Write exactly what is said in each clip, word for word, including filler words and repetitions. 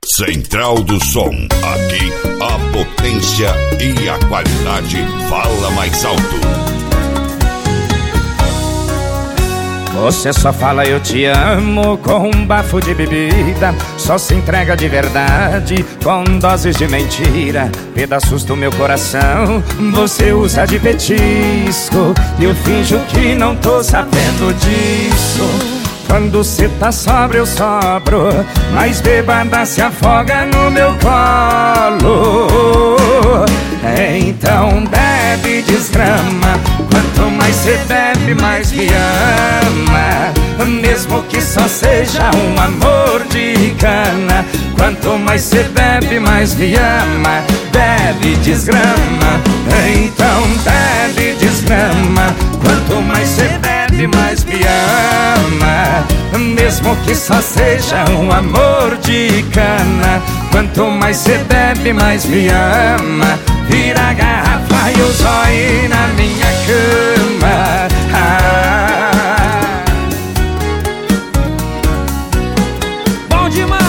Central do Som, aqui a potência e a qualidade fala mais alto. Você só fala eu te amo com um bafo de bebida, só se entrega de verdade com doses de mentira. Pedaços do meu coração você usa de petisco, e eu finjo que não tô sabendo disso. Quando cê tá sóbrio eu sobro, mas bêbada se afoga no meu colo. Então bebe e desgrama, quanto mais cê bebe mais me ama, mesmo que só seja um amor de cana. Quanto mais cê bebe mais me ama, bebe e desgrama. Então bebe e desgrama, quanto mais cê bebe mais me ama, mesmo que só seja um amor de cana. Quanto mais cê bebe mais me ama, vira a garrafa e o zóio na minha cama. Ah. Bom demais!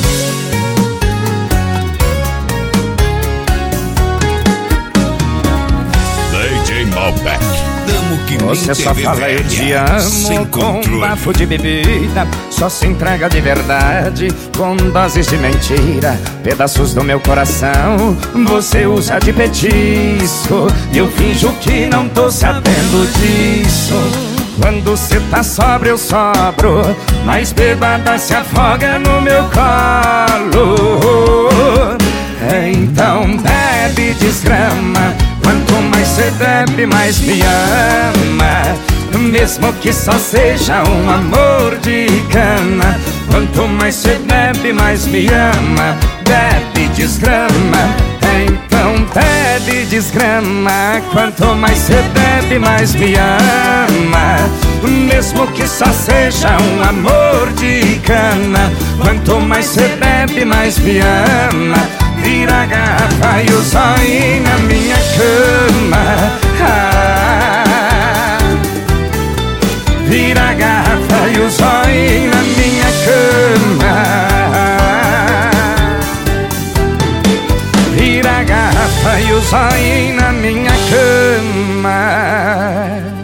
D J Malbec. Você só fala eu te amo com um bafo de bebida, só se entrega de verdade com doses de mentira. Pedaços do meu coração você usa de petisco, e eu finjo que não tô sabendo disso. Quando cê tá sóbrio eu sobro, mas bêbada se afoga no meu colo. Então bebe e desgrama, quanto mais cê bebe mais me ama, mesmo que só seja um amor de cana. Quanto mais cê bebe mais me ama, bebe e desgrama. Então bebe e desgrama, quanto mais cê bebe mais me ama, mesmo que só seja um amor de cana. Quanto mais cê bebe mais me ama, vira a garrafa e o zóio na minha cama. Ah, vira a garrafa e o zóio na minha cama. Vira a garrafa e o zóio na minha cama.